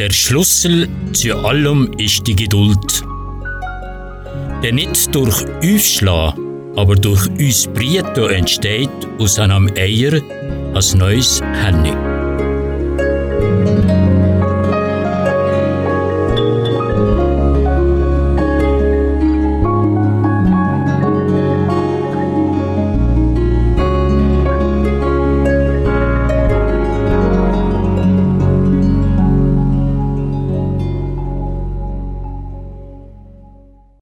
Der Schlüssel zu allem ist die Geduld. Der nicht durch Aufschlagen, aber durch uns Briten entsteht aus einem Eier ein neues Henne.